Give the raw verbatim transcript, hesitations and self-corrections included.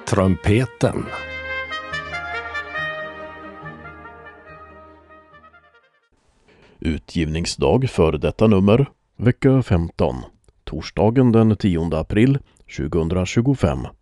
Trumpeten. Utgivningsdag för detta nummer, vecka femton, torsdagen den tionde april tjugohundratjugofem.